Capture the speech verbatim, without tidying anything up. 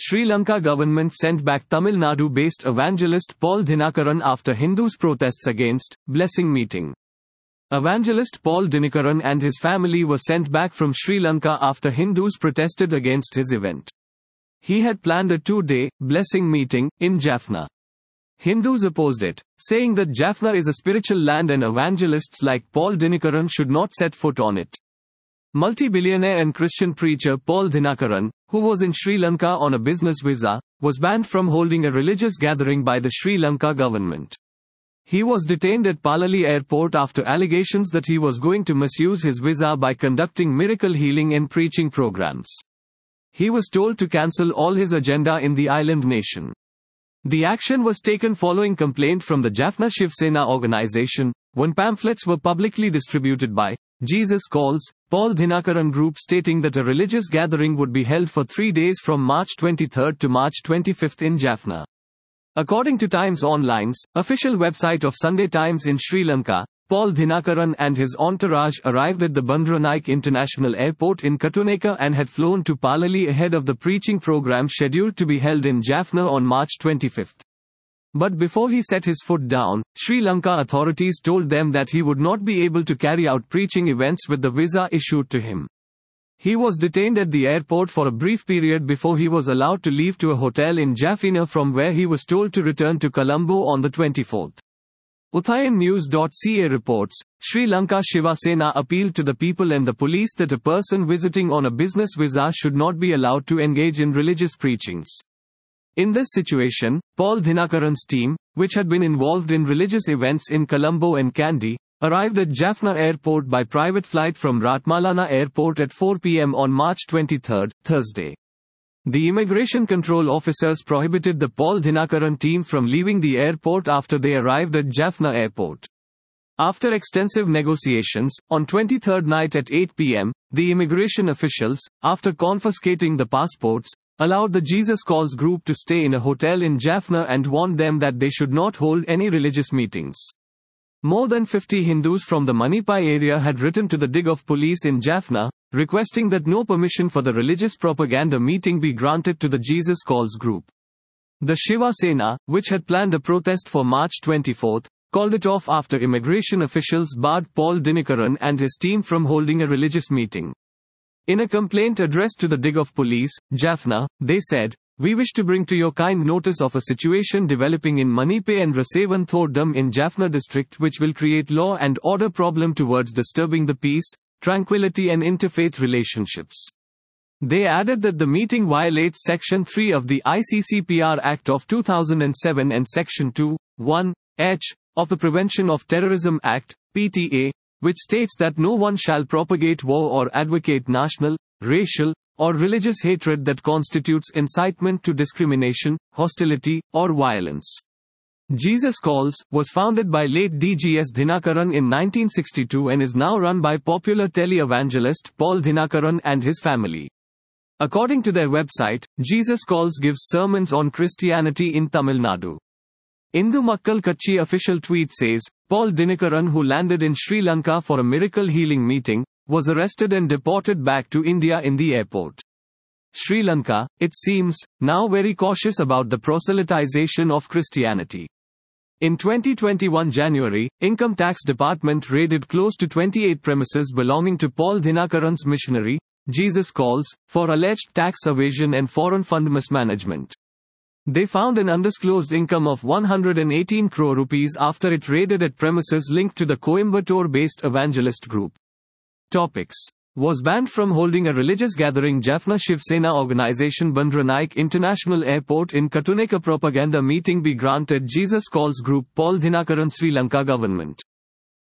Sri Lanka government sent back Tamil Nadu-based evangelist Paul Dinakaran after Hindus' protests against blessing meeting. Evangelist Paul Dinakaran and his family were sent back from Sri Lanka after Hindus protested against his event. He had planned a two-day blessing meeting in Jaffna. Hindus opposed it, saying that Jaffna is a spiritual land and evangelists like Paul Dinakaran should not set foot on it. Multi-billionaire and Christian preacher Paul Dinakaran, who was in Sri Lanka on a business visa, was banned from holding a religious gathering by the Sri Lanka government. He was detained at Palali airport after allegations that he was going to misuse his visa by conducting miracle healing and preaching programs. He was told to cancel all his agenda in the island nation. The action was taken following complaint from the Jaffna Shiv Sena organization, when pamphlets were publicly distributed by Jesus Calls, Paul Dinakaran Group stating that a religious gathering would be held for three days from March twenty-third to March twenty-fifth in Jaffna. According to Times Online's official website of Sunday Times in Sri Lanka, Paul Dinakaran and his entourage arrived at the Bandaranaike International Airport in Katunayake and had flown to Palali ahead of the preaching program scheduled to be held in Jaffna on March twenty-fifth. But before he set his foot down, Sri Lanka authorities told them that he would not be able to carry out preaching events with the visa issued to him. He was detained at the airport for a brief period before he was allowed to leave to a hotel in Jaffna, from where he was told to return to Colombo on the twenty-fourth. Uthayan News dot C A reports, Sri Lanka Shiva Sena appealed to the people and the police that a person visiting on a business visa should not be allowed to engage in religious preachings. In this situation, Paul Dinakaran's team, which had been involved in religious events in Colombo and Kandy, arrived at Jaffna Airport by private flight from Ratmalana Airport at four p m on March twenty-third, Thursday. The immigration control officers prohibited the Paul Dinakaran team from leaving the airport after they arrived at Jaffna Airport. After extensive negotiations, on twenty-third night at eight p m, the immigration officials, after confiscating the passports, allowed the Jesus Calls group to stay in a hotel in Jaffna and warned them that they should not hold any religious meetings. More than fifty Hindus from the Manipai area had written to the D I G of police in Jaffna, requesting that no permission for the religious propaganda meeting be granted to the Jesus Calls group. The Shiva Sena, which had planned a protest for March twenty-fourth, called it off after immigration officials barred Paul Dinakaran and his team from holding a religious meeting. In a complaint addressed to the D I G of police, Jaffna, they said, "We wish to bring to your kind notice of a situation developing in Manipai and Rasevan Thordam in Jaffna district which will create law and order problem towards disturbing the peace, tranquility and interfaith relationships." They added that the meeting violates Section three of the I C C P R Act of two thousand seven and Section two, one, H, of the Prevention of Terrorism Act, P T A, which states that no one shall propagate war or advocate national, racial, or religious hatred that constitutes incitement to discrimination, hostility, or violence. Jesus Calls was founded by late D G S Dinakaran in nineteen sixty-two and is now run by popular tele-evangelist Paul Dinakaran and his family. According to their website, Jesus Calls gives sermons on Christianity in Tamil Nadu. Indu Makkal Katchi official tweet says, Paul Dinakaran, who landed in Sri Lanka for a miracle healing meeting, was arrested and deported back to India in the airport. Sri Lanka, it seems, now very cautious about the proselytization of Christianity. In twenty twenty-one January, Income Tax Department raided close to twenty-eight premises belonging to Paul Dinakaran's missionary, Jesus Calls, for alleged tax evasion and foreign fund mismanagement. They found an undisclosed income of one hundred eighteen crore rupees after it raided at premises linked to the Coimbatore-based evangelist group. Topics. Was banned from holding a religious gathering. Jaffna Shiv Sena organization Bandaranaike International Airport in Katunayake propaganda meeting be granted. Jesus Calls group Paul Dinakaran. Sri Lanka government.